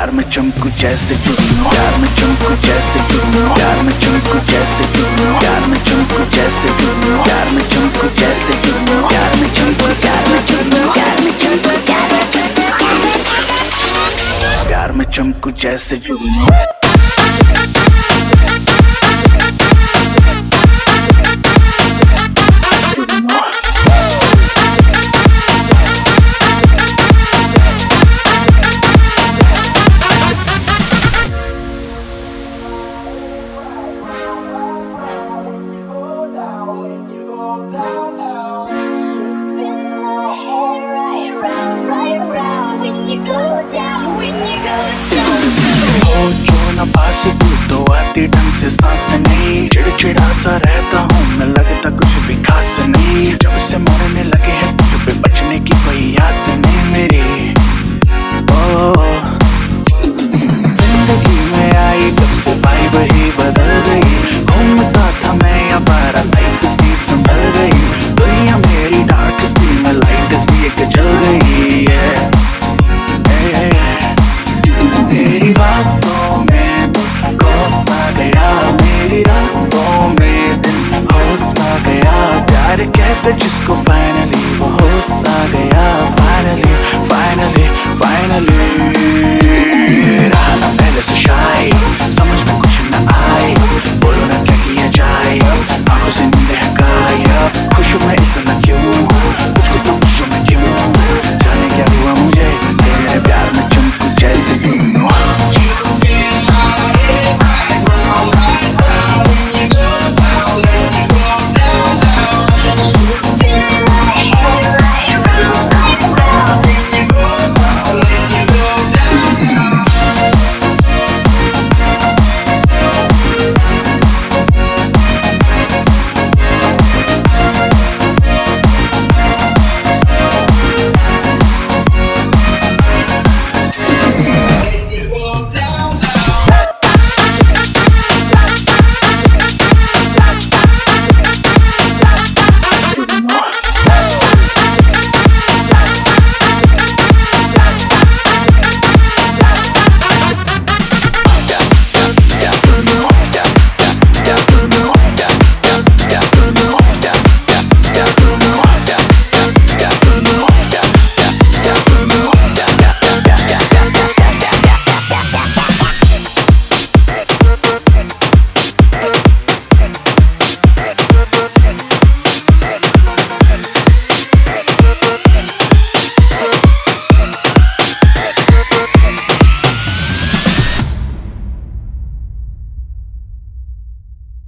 प्यार में चमकू जैसे जुगनू, प्यार में चमकू जैसे जुगनू, प्यार में चमकू जैसे जुगनू, प्यार में चमकू जैसे जुगनू, प्यार में चमकू जैसे जुगनू, प्यार में चमकू, प्यार में जुगनू, प्यार में चमकू, प्यार में चमकू, प्यार में चमकू जैसे जुगनू। पास तू तो आती ढंग से सांस नहीं, चिड़चिड़ा सा रहता हूँ मैं, लगता कुछ भी खास नहीं। जब से मरने लगे हैं तुझ पे, बचने की कोई आस नहीं मेरी। ओ जिंदगी में आई जब से भाई वही बदल गई, घूमता था मैं अपारा लाइफ सी संभल गई, दुनिया मेरी डार्क सी में लाइट सी एक जल गई है। तेरी बातों में खो सा गया, मेरी रातों में दिन हो सा गया, प्यार कहते जिस